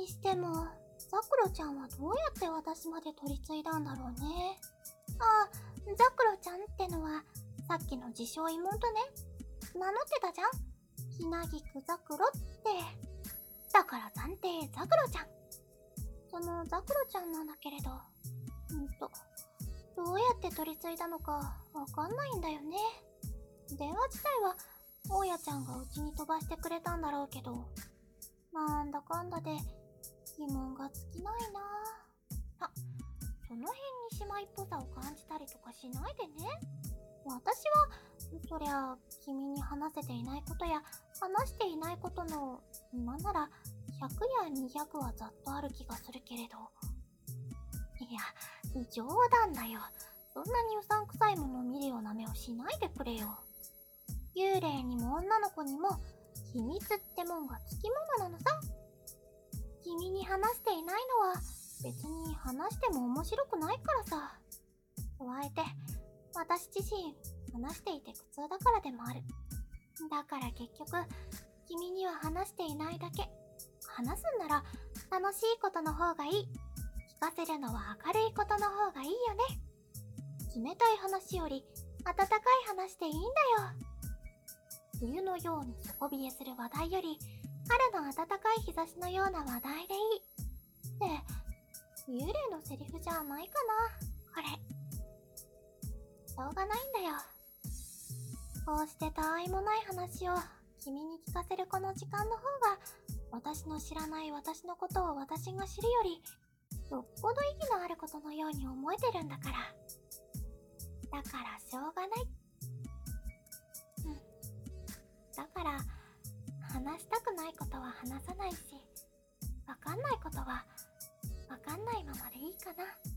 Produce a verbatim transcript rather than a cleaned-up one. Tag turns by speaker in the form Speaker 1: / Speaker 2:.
Speaker 1: にしても、ザクロちゃんはどうやって私まで取り継いだんだろうね。あ、ザクロちゃんってのは、さっきの自称妹ね。名乗ってたじゃん。ひなぎくザクロって。だから暫定ザクロちゃん。そのザクロちゃんなんだけれど、うんと、どうやって取り継いだのかわかんないんだよね。電話自体は、大家ちゃんがうちに飛ばしてくれたんだろうけど、なんだかんだで疑問が尽きないなぁ。あ、その辺に姉妹っぽさを感じたりとかしないでね。私は、そりゃ、君に話せていないことや、話していないことの、なんなら、ひゃくやにひゃくはざっとある気がするけれど。いや、冗談だよ。そんなにうさんくさいものを見るような目をしないでくれよ。幽霊にも女の子にも、秘密ってもんがつきものなのさ。君に話していないのは、別に話しても面白くないからさ。加えて、私自身、話していて苦痛だからでもある。だから結局、君には話していないだけ。話すんなら、楽しいことの方がいい。聞かせるのは明るいことの方がいいよね。冷たい話より、温かい話でいいんだよ。冬のように底冷えする話題より、春の暖かい日差しのような話題でいい。って、幽霊のセリフじゃないかな、これ。しょうがないんだよ。こうしてたわいもない話を君に聞かせるこの時間の方が、私の知らない私のことを私が知るより、よっぽど意義のあることのように思えてるんだから。だからしょうがない。うん。だから、話したくないことは話さないし、わかんないことは、わかんないままでいいかな。